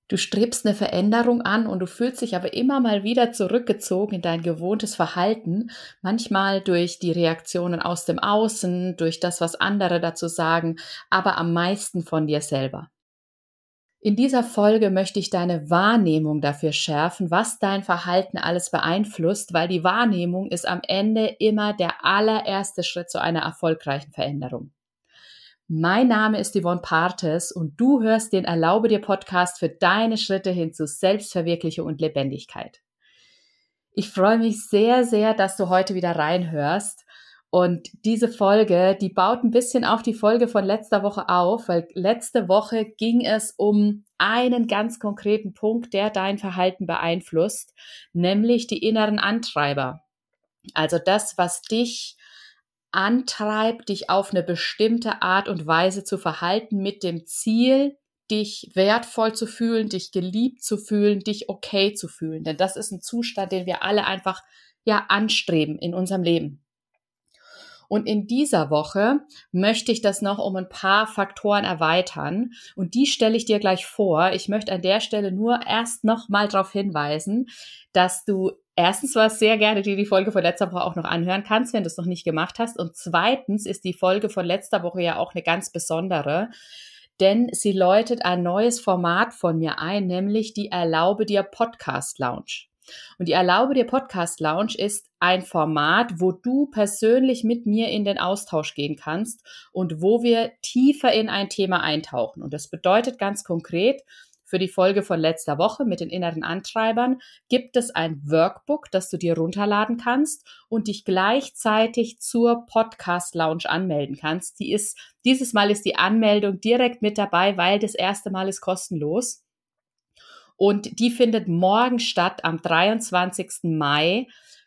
Du strebst eine Veränderung an und du fühlst dich aber immer mal wieder zurückgezogen in dein gewohntes Verhalten, manchmal durch die Reaktionen aus dem Außen, durch das, was andere dazu sagen, aber am meisten von dir selber. In dieser Folge möchte ich deine Wahrnehmung dafür schärfen, was dein Verhalten alles beeinflusst, weil die Wahrnehmung ist am Ende immer der allererste Schritt zu einer erfolgreichen Veränderung. Mein Name ist Yvonne Partes und du hörst den Erlaube dir Podcast für deine Schritte hin zu Selbstverwirklichung und Lebendigkeit. Ich freue mich sehr, sehr, dass du heute wieder reinhörst. Und diese Folge, die baut ein bisschen auf die Folge von letzter Woche auf, weil letzte Woche ging es um einen ganz konkreten Punkt, der dein Verhalten beeinflusst, nämlich die inneren Antreiber. Also das, was dich antreibt, dich auf eine bestimmte Art und Weise zu verhalten mit dem Ziel, dich wertvoll zu fühlen, dich geliebt zu fühlen, dich okay zu fühlen. Denn das ist ein Zustand, den wir alle einfach anstreben in unserem Leben. Und in dieser Woche möchte ich das noch um ein paar Faktoren erweitern und die stelle ich dir gleich vor. Ich möchte an der Stelle nur erst noch mal darauf hinweisen, dass du erstens sehr gerne dir die Folge von letzter Woche auch noch anhören kannst, wenn du es noch nicht gemacht hast. Und zweitens ist die Folge von letzter Woche ja auch eine ganz besondere, denn sie läutet ein neues Format von mir ein, nämlich die Erlaube dir Podcast Lounge. Und die Erlaube dir Podcast Lounge ist ein Format, wo du persönlich mit mir in den Austausch gehen kannst und wo wir tiefer in ein Thema eintauchen. Und das bedeutet ganz konkret, für die Folge von letzter Woche mit den inneren Antreibern gibt es ein Workbook, das du dir runterladen kannst und dich gleichzeitig zur Podcast Lounge anmelden kannst. Dieses Mal ist die Anmeldung direkt mit dabei, weil das erste Mal ist kostenlos. Und die findet morgen statt am 23. Mai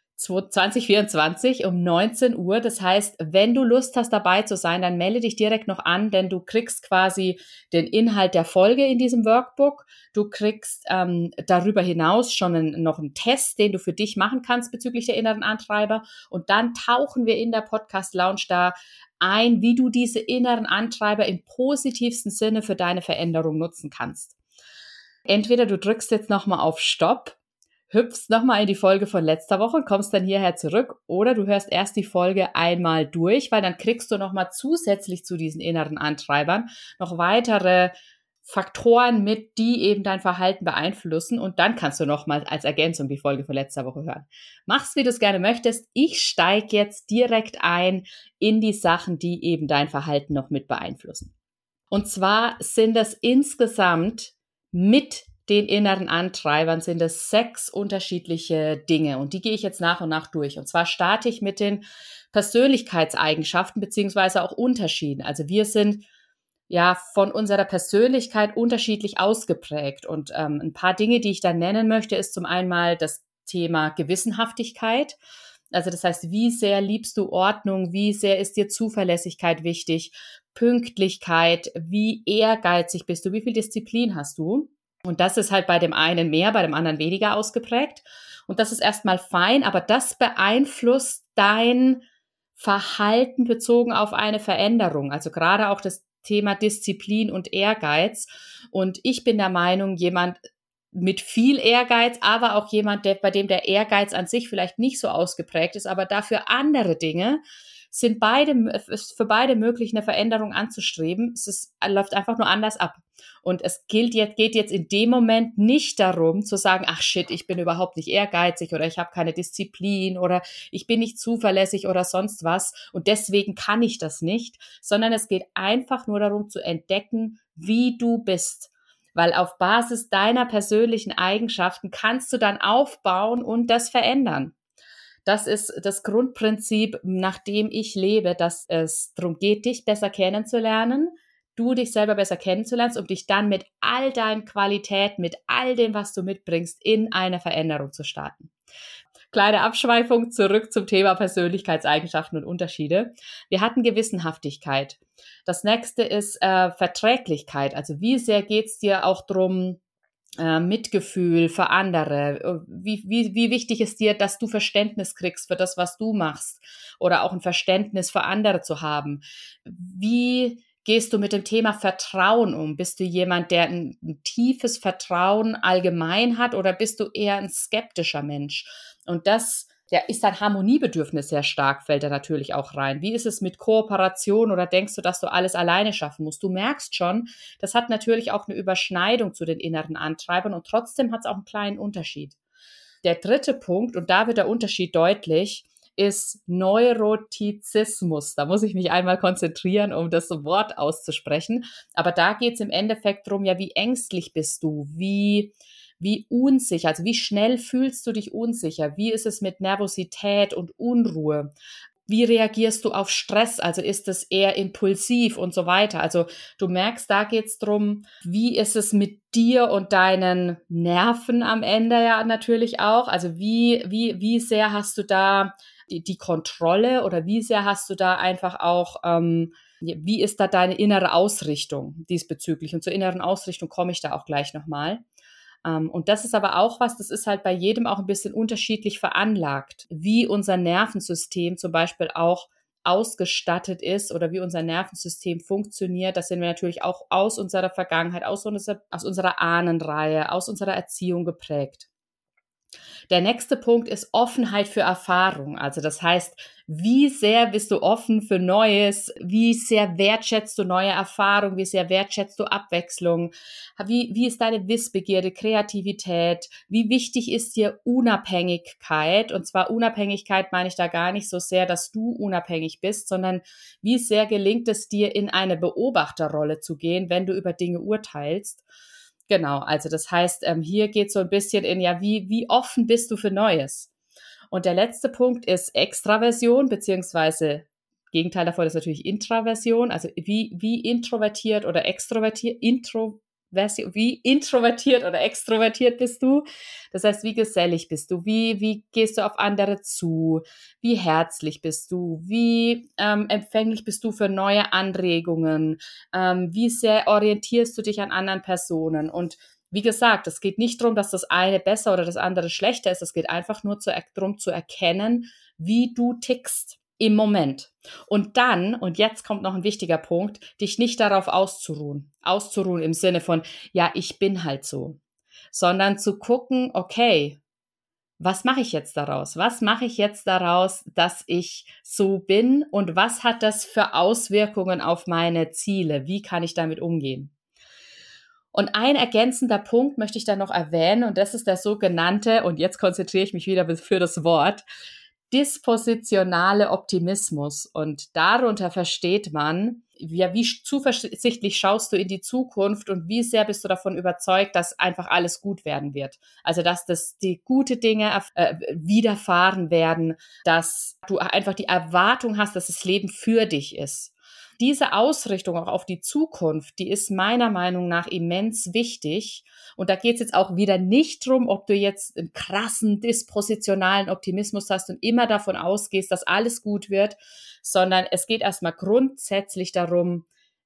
2024 um 19 Uhr. Das heißt, wenn du Lust hast, dabei zu sein, dann melde dich direkt noch an, denn du kriegst quasi den Inhalt der Folge in diesem Workbook. Du kriegst darüber hinaus schon noch einen Test, den du für dich machen kannst bezüglich der inneren Antreiber. Und dann tauchen wir in der Podcast Lounge da ein, wie du diese inneren Antreiber im positivsten Sinne für deine Veränderung nutzen kannst. Entweder du drückst jetzt nochmal auf Stopp, hüpfst nochmal in die Folge von letzter Woche und kommst dann hierher zurück, oder du hörst erst die Folge einmal durch, weil dann kriegst du nochmal zusätzlich zu diesen inneren Antreibern noch weitere Faktoren mit, die eben dein Verhalten beeinflussen, und dann kannst du nochmal als Ergänzung die Folge von letzter Woche hören. Mach's, wie du es gerne möchtest. Ich steige jetzt direkt ein in die Sachen, die eben dein Verhalten noch mit beeinflussen. Und zwar sind das insgesamt mit den inneren Antreibern sind es 6 unterschiedliche Dinge, und die gehe ich jetzt nach und nach durch. Und zwar starte ich mit den Persönlichkeitseigenschaften beziehungsweise auch Unterschieden. Also wir sind von unserer Persönlichkeit unterschiedlich ausgeprägt, und ein paar Dinge, die ich da nennen möchte, ist zum einen mal das Thema Gewissenhaftigkeit. Also das heißt, wie sehr liebst du Ordnung, wie sehr ist dir Zuverlässigkeit wichtig, Pünktlichkeit, wie ehrgeizig bist du, wie viel Disziplin hast du? Und das ist halt bei dem einen mehr, bei dem anderen weniger ausgeprägt. Und das ist erstmal fein, aber das beeinflusst dein Verhalten bezogen auf eine Veränderung. Also gerade auch das Thema Disziplin und Ehrgeiz. Und ich bin der Meinung, jemand mit viel Ehrgeiz, aber auch jemand, bei dem der Ehrgeiz an sich vielleicht nicht so ausgeprägt ist, aber dafür andere Dinge, ist für beide möglich, eine Veränderung anzustreben. Läuft einfach nur anders ab. Und es geht jetzt in dem Moment nicht darum zu sagen, ach shit, ich bin überhaupt nicht ehrgeizig oder ich habe keine Disziplin oder ich bin nicht zuverlässig oder sonst was und deswegen kann ich das nicht, sondern es geht einfach nur darum zu entdecken, wie du bist. Weil auf Basis deiner persönlichen Eigenschaften kannst du dann aufbauen und das verändern. Das ist das Grundprinzip, nach dem ich lebe, dass es darum geht, dich besser kennenzulernen, du dich selber besser kennenzulernen, um dich dann mit all deinen Qualitäten, mit all dem, was du mitbringst, in eine Veränderung zu starten. Kleine Abschweifung zurück zum Thema Persönlichkeitseigenschaften und Unterschiede. Wir hatten Gewissenhaftigkeit. Das nächste ist Verträglichkeit. Also wie sehr geht's dir auch drum, Mitgefühl für andere? Wie wichtig ist dir, dass du Verständnis kriegst für das, was du machst? Oder auch ein Verständnis für andere zu haben? Wie gehst du mit dem Thema Vertrauen um? Bist du jemand, der ein tiefes Vertrauen allgemein hat oder bist du eher ein skeptischer Mensch? Und ist dein Harmoniebedürfnis sehr stark, fällt da natürlich auch rein. Wie ist es mit Kooperation oder denkst du, dass du alles alleine schaffen musst? Du merkst schon, das hat natürlich auch eine Überschneidung zu den inneren Antreibern und trotzdem hat es auch einen kleinen Unterschied. Der dritte Punkt, und da wird der Unterschied deutlich, ist Neurotizismus. Da muss ich mich einmal konzentrieren, um das Wort auszusprechen. Aber da geht es im Endeffekt darum, ja, wie ängstlich bist du? Wie unsicher, also wie schnell fühlst du dich unsicher? Wie ist es mit Nervosität und Unruhe? Wie reagierst du auf Stress? Also ist es eher impulsiv und so weiter? Also du merkst, da geht es darum, wie ist es mit dir und deinen Nerven am Ende ja natürlich auch? Also wie sehr hast du da die Kontrolle oder wie sehr hast du da einfach auch, wie ist da deine innere Ausrichtung diesbezüglich? Und zur inneren Ausrichtung komme ich da auch gleich nochmal. Und das ist aber auch was, das ist halt bei jedem auch ein bisschen unterschiedlich veranlagt, wie unser Nervensystem zum Beispiel auch ausgestattet ist oder wie unser Nervensystem funktioniert. Das sind wir natürlich auch aus unserer Vergangenheit, aus unserer Ahnenreihe, aus unserer Erziehung geprägt. Der nächste Punkt ist Offenheit für Erfahrung. Also das heißt, wie sehr bist du offen für Neues? Wie sehr wertschätzt du neue Erfahrungen? Wie sehr wertschätzt du Abwechslung? Wie ist deine Wissbegierde, Kreativität? Wie wichtig ist dir Unabhängigkeit? Und zwar Unabhängigkeit meine ich da gar nicht so sehr, dass du unabhängig bist, sondern wie sehr gelingt es dir, in eine Beobachterrolle zu gehen, wenn du über Dinge urteilst? Genau, also das heißt, hier geht so ein bisschen in, ja, wie offen bist du für Neues? Und der letzte Punkt ist Extraversion, beziehungsweise Gegenteil davon ist natürlich Intraversion, also wie introvertiert oder extrovertiert, wie introvertiert oder extrovertiert bist du? Das heißt, wie gesellig bist du? Wie gehst du auf andere zu? Wie herzlich bist du? Wie empfänglich bist du für neue Anregungen? Wie sehr orientierst du dich an anderen Personen? Und wie gesagt, es geht nicht darum, dass das eine besser oder das andere schlechter ist. Es geht einfach nur darum zu erkennen, wie du tickst im Moment. Und dann, und jetzt kommt noch ein wichtiger Punkt, dich nicht darauf auszuruhen. Auszuruhen im Sinne von, ja, ich bin halt so. Sondern zu gucken, okay, was mache ich jetzt daraus? Was mache ich jetzt daraus, dass ich so bin? Und was hat das für Auswirkungen auf meine Ziele? Wie kann ich damit umgehen? Und ein ergänzender Punkt möchte ich dann noch erwähnen, und das ist der sogenannte, und jetzt konzentriere ich mich wieder für das Wort, dispositionale Optimismus. Und darunter versteht man, ja, wie zuversichtlich schaust du in die Zukunft und wie sehr bist du davon überzeugt, dass einfach alles gut werden wird. Also, dass die gute Dinge widerfahren werden, dass du einfach die Erwartung hast, dass das Leben für dich ist. Diese Ausrichtung auch auf die Zukunft, die ist meiner Meinung nach immens wichtig. Und da geht es jetzt auch wieder nicht drum, ob du jetzt einen krassen dispositionalen Optimismus hast und immer davon ausgehst, dass alles gut wird, sondern es geht erstmal grundsätzlich darum,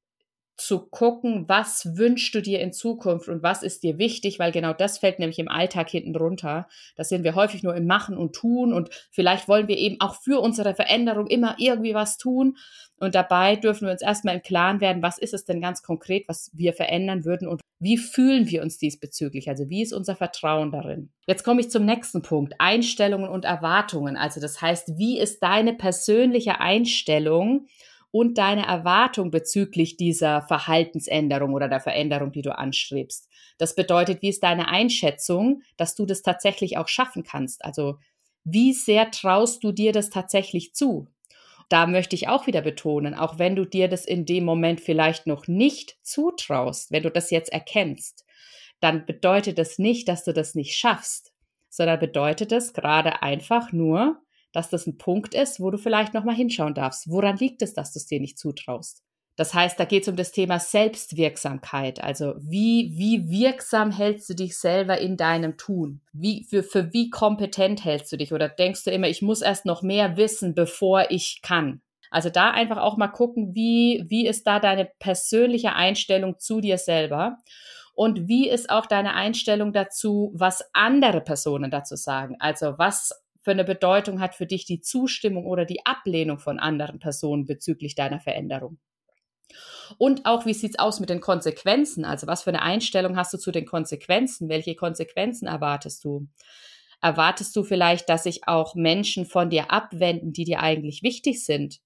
zu gucken, was wünschst du dir in Zukunft und was ist dir wichtig, weil genau das fällt nämlich im Alltag hinten runter. Da sind wir häufig nur im Machen und Tun und vielleicht wollen wir eben auch für unsere Veränderung immer irgendwie was tun und dabei dürfen wir uns erstmal im Klaren werden, was ist es denn ganz konkret, was wir verändern würden und wie fühlen wir uns diesbezüglich, also wie ist unser Vertrauen darin. Jetzt komme ich zum nächsten Punkt, Einstellungen und Erwartungen, also das heißt, wie ist deine persönliche Einstellung und deine Erwartung bezüglich dieser Verhaltensänderung oder der Veränderung, die du anstrebst. Das bedeutet, wie ist deine Einschätzung, dass du das tatsächlich auch schaffen kannst? Also, wie sehr traust du dir das tatsächlich zu? Da möchte ich auch wieder betonen, auch wenn du dir das in dem Moment vielleicht noch nicht zutraust, wenn du das jetzt erkennst, dann bedeutet das nicht, dass du das nicht schaffst, sondern bedeutet es gerade einfach nur, dass das ein Punkt ist, wo du vielleicht nochmal hinschauen darfst. Woran liegt es, dass du es dir nicht zutraust? Das heißt, da geht es um das Thema Selbstwirksamkeit. Also wie wirksam hältst du dich selber in deinem Tun? Für wie kompetent hältst du dich? Oder denkst du immer, ich muss erst noch mehr wissen, bevor ich kann? Also da einfach auch mal gucken, wie ist da deine persönliche Einstellung zu dir selber? Und wie ist auch deine Einstellung dazu, was andere Personen dazu sagen? Also was für eine Bedeutung hat für dich die Zustimmung oder die Ablehnung von anderen Personen bezüglich deiner Veränderung? Und auch, wie sieht's aus mit den Konsequenzen? Also was für eine Einstellung hast du zu den Konsequenzen? Welche Konsequenzen erwartest du? Erwartest du vielleicht, dass sich auch Menschen von dir abwenden, die dir eigentlich wichtig sind?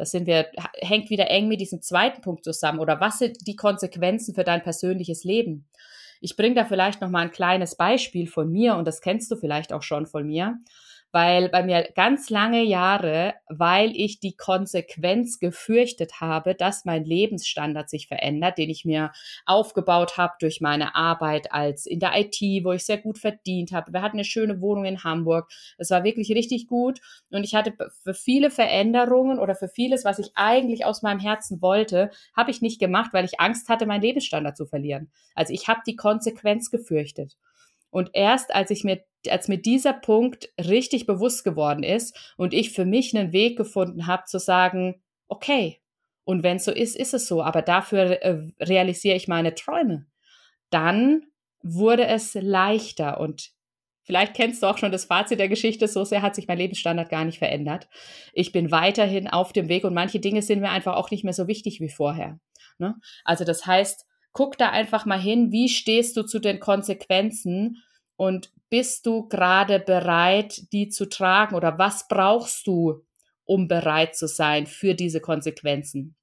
Hängt wieder eng mit diesem zweiten Punkt zusammen. Oder was sind die Konsequenzen für dein persönliches Leben? Ich bringe da vielleicht noch mal ein kleines Beispiel von mir und das kennst du vielleicht auch schon von mir, weil bei mir ganz lange Jahre, weil ich die Konsequenz gefürchtet habe, dass mein Lebensstandard sich verändert, den ich mir aufgebaut habe durch meine Arbeit als in der IT, wo ich sehr gut verdient habe. Wir hatten eine schöne Wohnung in Hamburg. Es war wirklich richtig gut und ich hatte für viele Veränderungen oder für vieles, was ich eigentlich aus meinem Herzen wollte, habe ich nicht gemacht, weil ich Angst hatte, meinen Lebensstandard zu verlieren. Also ich habe die Konsequenz gefürchtet. Und erst als mir dieser Punkt richtig bewusst geworden ist und ich für mich einen Weg gefunden habe, zu sagen, okay, und wenn es so ist, ist es so, aber dafür realisiere ich meine Träume, dann wurde es leichter. Und vielleicht kennst du auch schon das Fazit der Geschichte, so sehr hat sich mein Lebensstandard gar nicht verändert. Ich bin weiterhin auf dem Weg und manche Dinge sind mir einfach auch nicht mehr so wichtig wie vorher. Ne? Also das heißt, guck da einfach mal hin, wie stehst du zu den Konsequenzen und bist du gerade bereit, die zu tragen oder was brauchst du, um bereit zu sein für diese Konsequenzen?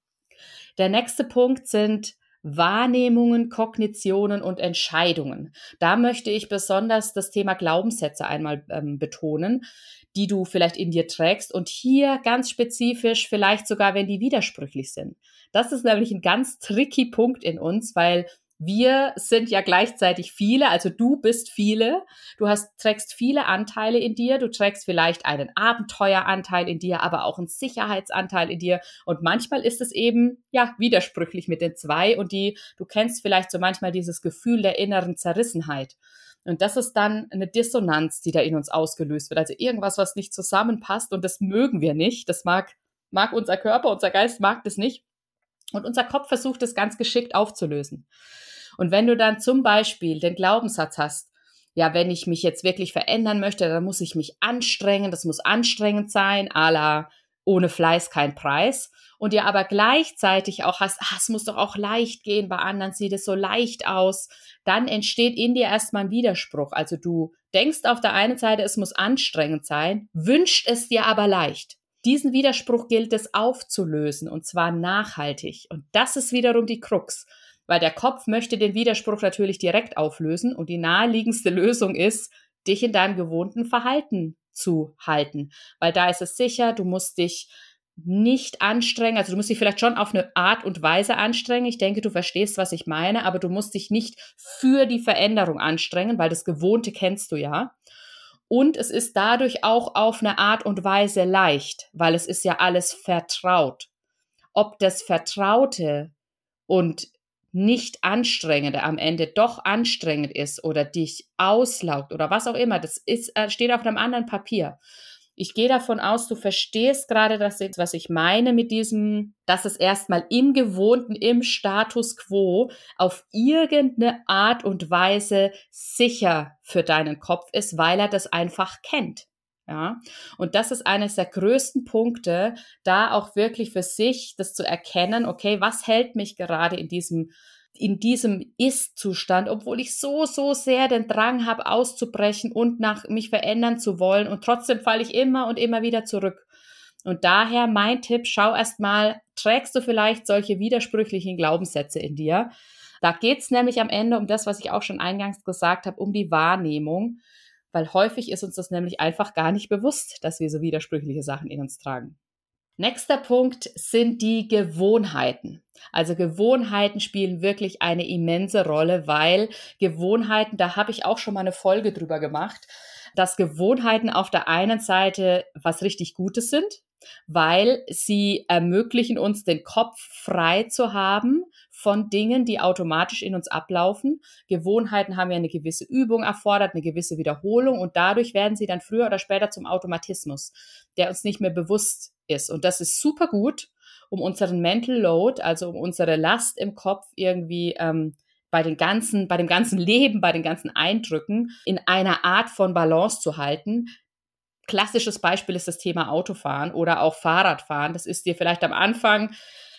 Der nächste Punkt sind Wahrnehmungen, Kognitionen und Entscheidungen. Da möchte ich besonders das Thema Glaubenssätze einmal betonen, die du vielleicht in dir trägst und hier ganz spezifisch vielleicht sogar, wenn die widersprüchlich sind. Das ist nämlich ein ganz tricky Punkt in uns, weil wir sind ja gleichzeitig viele, also du bist viele, trägst viele Anteile in dir, du trägst vielleicht einen Abenteueranteil in dir, aber auch einen Sicherheitsanteil in dir und manchmal ist es eben, ja, widersprüchlich mit den zwei und du kennst vielleicht so manchmal dieses Gefühl der inneren Zerrissenheit. Und das ist dann eine Dissonanz, die da in uns ausgelöst wird. Also irgendwas, was nicht zusammenpasst und das mögen wir nicht. Das mag unser Körper, unser Geist mag das nicht. Und unser Kopf versucht es ganz geschickt aufzulösen. Und wenn du dann zum Beispiel den Glaubenssatz hast, ja, wenn ich mich jetzt wirklich verändern möchte, dann muss ich mich anstrengen, das muss anstrengend sein, à la ohne Fleiß kein Preis. Und dir aber gleichzeitig auch hast, es muss doch auch leicht gehen, bei anderen sieht es so leicht aus, dann entsteht in dir erstmal ein Widerspruch. Also du denkst auf der einen Seite, es muss anstrengend sein, wünscht es dir aber leicht. Diesen Widerspruch gilt es aufzulösen und zwar nachhaltig. Und das ist wiederum die Krux, weil der Kopf möchte den Widerspruch natürlich direkt auflösen und die naheliegendste Lösung ist, dich in deinem gewohnten Verhalten zu halten. Weil da ist es sicher, du musst dich nicht anstrengen, also du musst dich vielleicht schon auf eine Art und Weise anstrengen. Ich denke, du verstehst, was ich meine, aber du musst dich nicht für die Veränderung anstrengen, weil das Gewohnte kennst du ja. Und es ist dadurch auch auf eine Art und Weise leicht, weil es ist ja alles vertraut. Ob das Vertraute und nicht anstrengende am Ende doch anstrengend ist oder dich auslaugt oder was auch immer, steht auf einem anderen Papier. Ich gehe davon aus, du verstehst gerade das, was ich meine mit diesem, dass es erstmal im Gewohnten, im Status quo auf irgendeine Art und Weise sicher für deinen Kopf ist, weil er das einfach kennt. Ja, und das ist eines der größten Punkte, da auch wirklich für sich das zu erkennen, okay, was hält mich gerade in diesem Ist-Zustand, obwohl ich so sehr den Drang habe, auszubrechen und mich verändern zu wollen und trotzdem falle ich immer und immer wieder zurück. Und daher mein Tipp, schau erst mal, trägst du vielleicht solche widersprüchlichen Glaubenssätze in dir? Da geht's nämlich am Ende um das, was ich auch schon eingangs gesagt habe, um die Wahrnehmung, weil häufig ist uns das nämlich einfach gar nicht bewusst, dass wir so widersprüchliche Sachen in uns tragen. Nächster Punkt sind die Gewohnheiten. Also Gewohnheiten spielen wirklich eine immense Rolle, weil Gewohnheiten, da habe ich auch schon mal eine Folge drüber gemacht, dass Gewohnheiten auf der einen Seite was richtig Gutes sind, weil sie ermöglichen uns, den Kopf frei zu haben von Dingen, die automatisch in uns ablaufen. Gewohnheiten haben ja eine gewisse Übung erfordert, eine gewisse Wiederholung und dadurch werden sie dann früher oder später zum Automatismus, der uns nicht mehr bewusst ist. Und das ist super gut, um unseren Mental Load, also um unsere Last im Kopf irgendwie bei dem ganzen Leben, bei den ganzen Eindrücken in einer Art von Balance zu halten. Klassisches Beispiel ist das Thema Autofahren oder auch Fahrradfahren. Das ist dir vielleicht am Anfang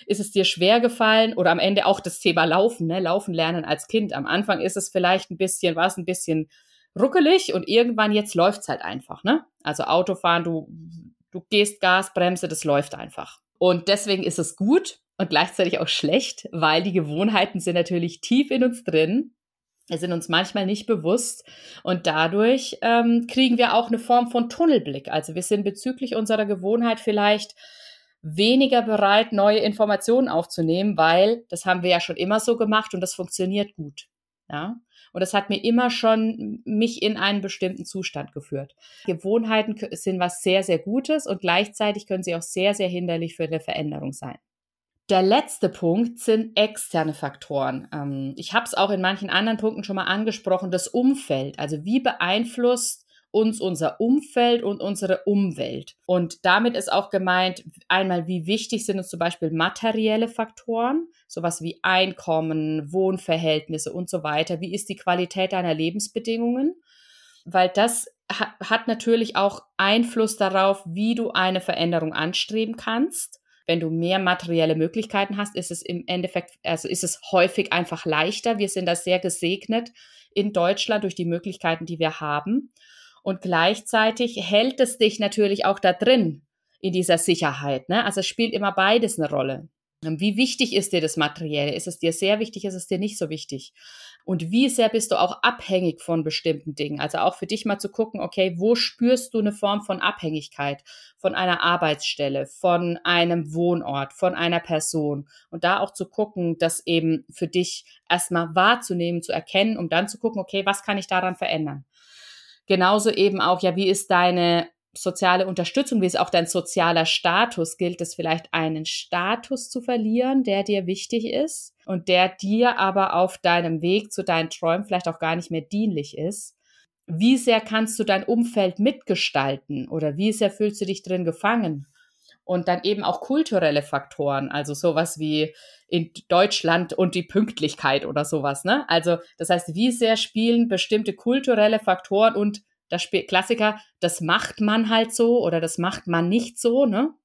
ist es dir schwer gefallen oder am Ende auch das Thema Laufen, ne? Laufen lernen als Kind. Am Anfang ist es vielleicht war es ein bisschen ruckelig und irgendwann jetzt läuft's halt einfach, ne? Also Autofahren, du gehst Gas, Bremse, das läuft einfach. Und deswegen ist es gut und gleichzeitig auch schlecht, weil die Gewohnheiten sind natürlich tief in uns drin. Wir sind uns manchmal nicht bewusst und dadurch kriegen wir auch eine Form von Tunnelblick. Also wir sind bezüglich unserer Gewohnheit vielleicht weniger bereit, neue Informationen aufzunehmen, weil das haben wir ja schon immer so gemacht und das funktioniert gut. Ja? Und das hat mir immer schon mich in einen bestimmten Zustand geführt. Gewohnheiten sind was sehr, sehr Gutes und gleichzeitig können sie auch sehr, sehr hinderlich für eine Veränderung sein. Der letzte Punkt sind externe Faktoren. Ich habe es auch in manchen anderen Punkten schon mal angesprochen, das Umfeld. Also wie beeinflusst uns unser Umfeld und unsere Umwelt? Und damit ist auch gemeint, einmal, wie wichtig sind uns zum Beispiel materielle Faktoren, sowas wie Einkommen, Wohnverhältnisse und so weiter. Wie ist die Qualität deiner Lebensbedingungen? Weil das hat natürlich auch Einfluss darauf, wie du eine Veränderung anstreben kannst. Wenn du mehr materielle Möglichkeiten hast, ist es im Endeffekt, also ist es häufig einfach leichter. Wir sind da sehr gesegnet in Deutschland durch die Möglichkeiten, die wir haben. Und gleichzeitig hält es dich natürlich auch da drin in dieser Sicherheit, ne? Also es spielt immer beides eine Rolle. Wie wichtig ist dir das Materielle? Ist es dir sehr wichtig? Ist es dir nicht so wichtig? Und wie sehr bist du auch abhängig von bestimmten Dingen? Also auch für dich mal zu gucken, okay, wo spürst du eine Form von Abhängigkeit? Von einer Arbeitsstelle, von einem Wohnort, von einer Person. Und da auch zu gucken, das eben für dich erstmal wahrzunehmen, zu erkennen, um dann zu gucken, okay, was kann ich daran verändern? Genauso eben auch, ja, wie ist deine soziale Unterstützung, wie ist auch dein sozialer Status? Gilt es vielleicht, einen Status zu verlieren, der dir wichtig ist und der dir aber auf deinem Weg zu deinen Träumen vielleicht auch gar nicht mehr dienlich ist? Wie sehr kannst du dein Umfeld mitgestalten oder wie sehr fühlst du dich drin gefangen? Und dann eben auch kulturelle Faktoren, also sowas wie in Deutschland und die Pünktlichkeit oder sowas, ne? Also das heißt, wie sehr spielen bestimmte kulturelle Faktoren und das Klassiker, das macht man halt so oder das macht man nicht so, ne?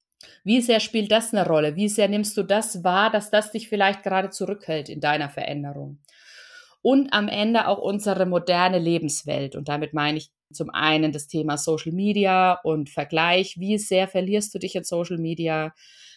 Wie sehr spielt das eine Rolle? Wie sehr nimmst du das wahr, dass das dich vielleicht gerade zurückhält in deiner Veränderung? Und am Ende auch unsere moderne Lebenswelt. Und damit meine ich zum einen das Thema Social Media und Vergleich. Wie sehr verlierst du dich in Social Media?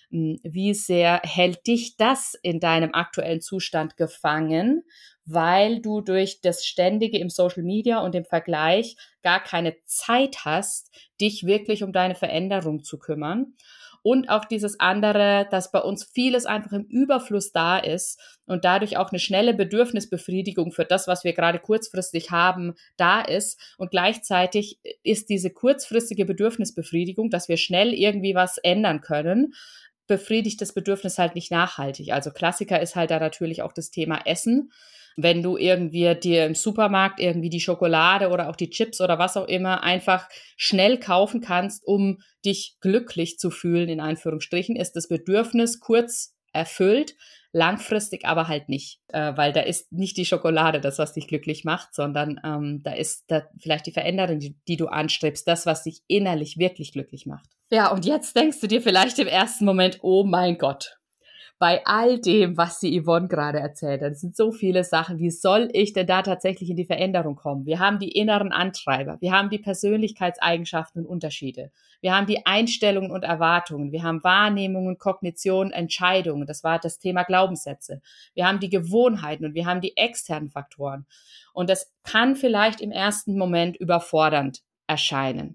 Wie sehr hält dich das in deinem aktuellen Zustand gefangen, weil du durch das Ständige im Social Media und im Vergleich gar keine Zeit hast, dich wirklich um deine Veränderung zu kümmern? Und auch dieses andere, dass bei uns vieles einfach im Überfluss da ist und dadurch auch eine schnelle Bedürfnisbefriedigung für das, was wir gerade kurzfristig haben, da ist. Und gleichzeitig ist diese kurzfristige Bedürfnisbefriedigung, dass wir schnell irgendwie was ändern können, befriedigt das Bedürfnis halt nicht nachhaltig. Also Klassiker ist halt da natürlich auch das Thema Essen. Wenn du irgendwie dir im Supermarkt irgendwie die Schokolade oder auch die Chips oder was auch immer einfach schnell kaufen kannst, um dich glücklich zu fühlen, in Anführungsstrichen, ist das Bedürfnis kurz erfüllt, langfristig aber halt nicht, weil da ist nicht die Schokolade das, was dich glücklich macht, sondern da ist da vielleicht die Veränderung, die du anstrebst, das, was dich innerlich wirklich glücklich macht. Ja, und jetzt denkst du dir vielleicht im ersten Moment, oh mein Gott, bei all dem, was die Yvonne gerade erzählt hat, es sind so viele Sachen, wie soll ich denn da tatsächlich in die Veränderung kommen? Wir haben die inneren Antreiber, wir haben die Persönlichkeitseigenschaften und Unterschiede, wir haben die Einstellungen und Erwartungen, wir haben Wahrnehmungen, Kognition, Entscheidungen, das war das Thema Glaubenssätze, wir haben die Gewohnheiten und wir haben die externen Faktoren. Und das kann vielleicht im ersten Moment überfordernd erscheinen.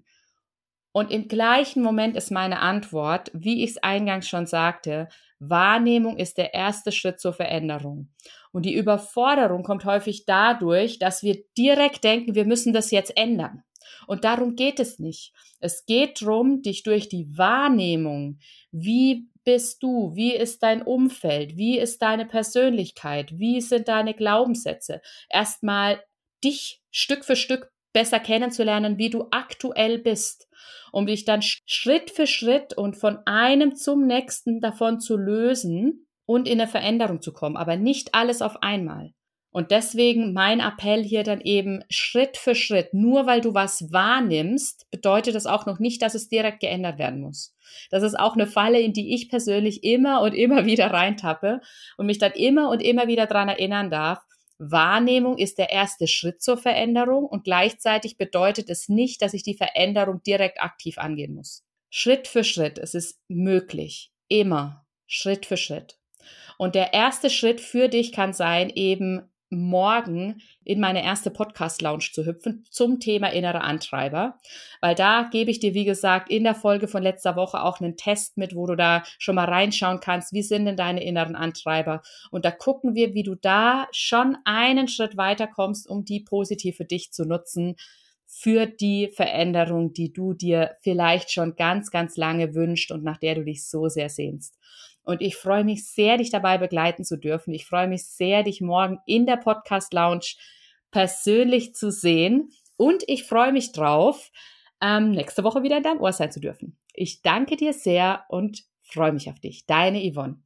Und im gleichen Moment ist meine Antwort, wie ich es eingangs schon sagte, Wahrnehmung ist der erste Schritt zur Veränderung. Und die Überforderung kommt häufig dadurch, dass wir direkt denken, wir müssen das jetzt ändern. Und darum geht es nicht. Es geht darum, dich durch die Wahrnehmung, wie bist du, wie ist dein Umfeld, wie ist deine Persönlichkeit, wie sind deine Glaubenssätze, erstmal dich Stück für Stück besser kennenzulernen, wie du aktuell bist, um dich dann Schritt für Schritt und von einem zum nächsten davon zu lösen und in eine Veränderung zu kommen, aber nicht alles auf einmal. Und deswegen mein Appell hier dann eben Schritt für Schritt. Nur weil du was wahrnimmst, bedeutet das auch noch nicht, dass es direkt geändert werden muss. Das ist auch eine Falle, in die ich persönlich immer und immer wieder reintappe und mich dann immer und immer wieder daran erinnern darf. Wahrnehmung ist der erste Schritt zur Veränderung und gleichzeitig bedeutet es nicht, dass ich die Veränderung direkt aktiv angehen muss. Schritt für Schritt, es ist möglich, immer Schritt für Schritt. Und der erste Schritt für dich kann sein, eben morgen in meine erste Podcast-Lounge zu hüpfen zum Thema innerer Antreiber, weil da gebe ich dir, wie gesagt, in der Folge von letzter Woche auch einen Test mit, wo du da schon mal reinschauen kannst, wie sind denn deine inneren Antreiber, und da gucken wir, wie du da schon einen Schritt weiter kommst, um die positiv für dich zu nutzen, für die Veränderung, die du dir vielleicht schon ganz, ganz lange wünschst und nach der du dich so sehr sehnst. Und ich freue mich sehr, dich dabei begleiten zu dürfen. Ich freue mich sehr, dich morgen in der Podcast-Lounge persönlich zu sehen. Und ich freue mich drauf, nächste Woche wieder in deinem Ohr sein zu dürfen. Ich danke dir sehr und freue mich auf dich. Deine Yvonne.